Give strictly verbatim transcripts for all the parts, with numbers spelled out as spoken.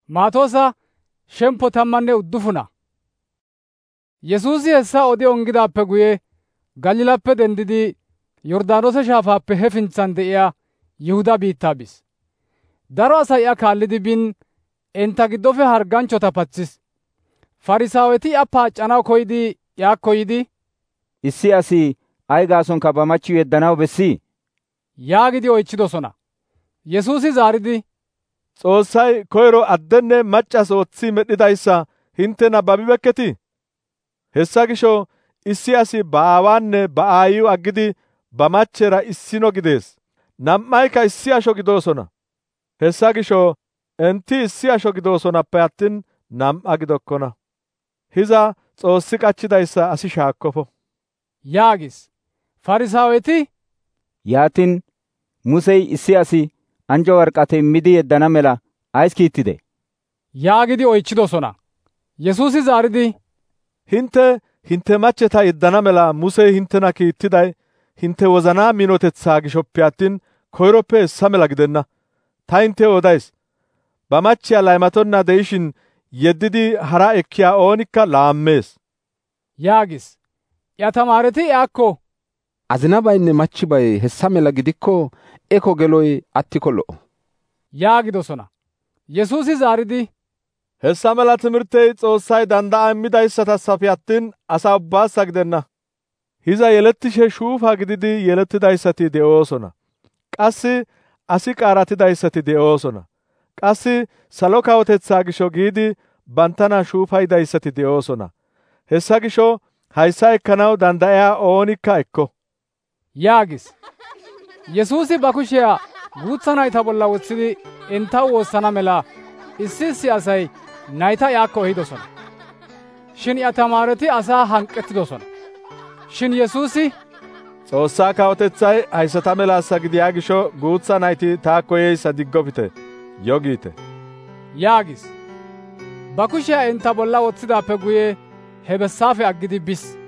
Maatoosa shemppo tammanne uddufuna. Yesuusi hessa odi ongidaappe guye Galilappe dendidi Yordaanoose shaafaappe hefintsan de'iyaa Yihudaa biittaa bis. Daro asay iya kaallidi bin entta giddofe harganchchota pathis. Farisaaweti iya paaccanaw koyidi iyakko yidi, «Issi asi ay gaasonkka ba machchiyo yeddanaw bessii?» yaagidi oychchidosona. Yesuusi zaaridi, «Xoossay koyro addenne maccas ooththi medhidayssa hintte nabbabibekketii? Hessa gisho issi asi ba aawaanne ba aayiyo aggidi ba machchera issino gidees. Nam"ayka issi asho gidoosona. Hessa gisho enti issi asho gidoosonappe attin nam"a gidokkona. Hiza Xoossi qachchidayssa asi shaakkofo» yaagis. Farisaaweti, «Yaatin Musey issi asi anjjo waraqate immidi yeddana mela ays kiittide?» yaagidi oychchidosona. Yesuusi zaaridi, «Hintte hintte machcheta yeddana mela Musey hinttena kiittiday hintte wozanaa minotetsaa gishoppe attin koyroppe hessa mela gidenna. Ta hinttew odays, ba machchiya laymatonna de'ishin yeddidi hara ekkiyaa oonikka laammees» yaagis. Iya tamaareti iyakko, «Azinabaynne machchibay hessa mela gidikko eko geloy attiko lo"o» yaagidosona. Yesuusi zaaridi, «Hessa mela timirtey Xoossay danda'a immidayssatassafe attin asa ubbaassa gidenna. Hiza yelettishe shuufa gididi yelettidayssati de'oosona. Qassi asi qaaratidayssati de'oosona. Qassi salo kawotetsaa gisho giidi banttana shuufayidayssati de'oosona. Hessa gisho hayssa ekkanaw danda'iyaa oonikka ekko» yaagis. Yesuusi ba kushiyaa guutha nayta bolla woththidi enttaw woossana mela issi issi asay nayta iyakko ehidosona. Shin iya tamaareti asaa hanqettidosona. Shin Yesuusi, «Xoossaa kawotethay hayssata melaassa gidiyaa gisho guutha nayti taakko yeyssa diggofite yogiite» yaagis. Ba kushiyaa entta bolla woththidaappe guye he bessaafe aggidi bis.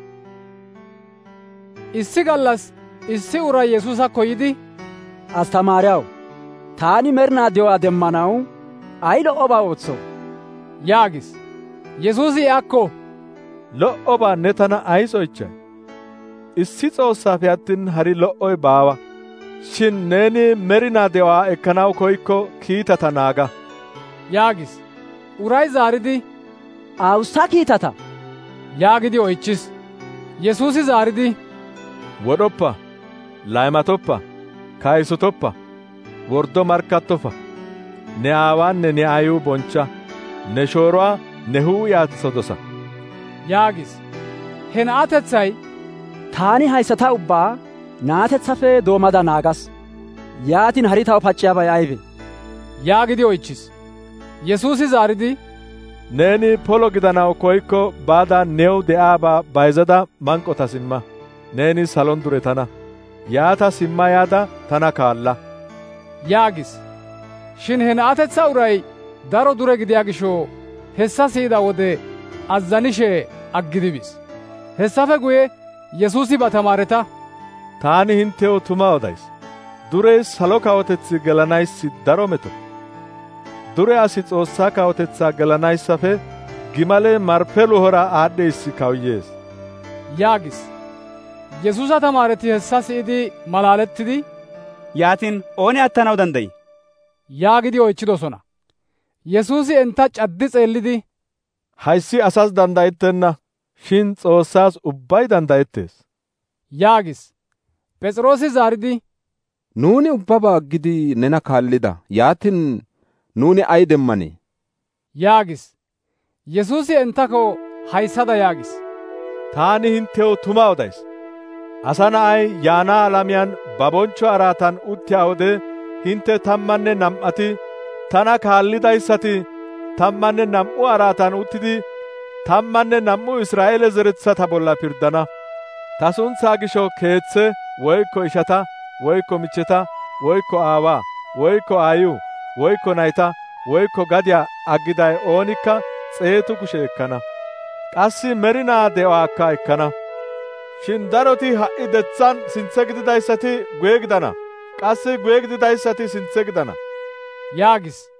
Issi gallas issi uray Yesuusakko yidi, «Astamaariyaw, taani merinaa de'uwaa demmanaw ay lo"obaa ootsoo?» yaagis. Yesuusi iyakko, «Lo"obaa ne tana ays oychay? Issi Xoossaafe attin hari lo"oy baawa. Shin neeni merinaa de'uwaa ekkanaw koykko kiitata naaga» yaagis. Uray zaaridi, «Awussa kiitata?» yaagidi oychchis. Yesuusi zaaridi, «Wodhoppa, laymatoppa, kaysotoppa, wordo markkattofa, ne aawaanne ne aayiw bonchcha, ne shooruwaa ne huup'iyaatho dosa» yaagis. He na'atetsay, «Taani hayssata ubbaa na'atetsafe doomada naagas. Yaatin hari taw pacciyaabay aybee?» yaagidi oychchis. Yesuusi zaaridi, «Neeni polo gidanaw koykko baada new de'aabaa bayzada manqotas imma. Neeni salon duretana. Yaata simma yaada tana kaalla» yaagis. Shin he na'atetsa uray daro dure gidiyaa gisho hessa siyida wode azzanishe aggidi bis. Hessafe guye Yesuusi ba tamaareta, «Taani hinttew tuma odays. Durey salo kawoteththi gelanayssi daro meto. Dure asi Xoossaa kawotetsaa gelanayssafe gimalee marppe luhora aadhdheyssi kawuyees» yaagis. Yesuusa tamaareti hessa siyidi malaalettidi, «Yaatin ooni attanaw dandayi?» yaagidi oychchidosona. Yesuusi entta caddi xeellidi, «Hayssi asas dandayettenna, shin Xoossaas ubbay dandayettees» yaagis. Phes'iroosi zaaridi, «Nuuni ubbabaa aggidi nena kaallida. Yaatin nuuni ay demmanee?» yaagis. Yesuusi enttako hayssada yaagis. «Taani hinttew tuma odays. Asa na'ay yaana alamiyaan ba bonchcho araatan uttiyaa wode hintte tammanne nam"ati tana kaallidayssati tammanne nam"u araatan uttidi tammanne nam"u Israa'eele zeretsata bolla pirddana. Ta suntsaa gisho keeththe woykko ishata woykko michcheta woykko aawaa woykko aayiw woykko nayta woykko gadiyaa aggiday oonikka xeetu kushe ekkana. Qassi merinaa de'uwaakka ekkana. Shin daroti ha'i detsan sinthe gididayssati guye gidana. Qassi guye gididayssati sinthe gidana» yaagis.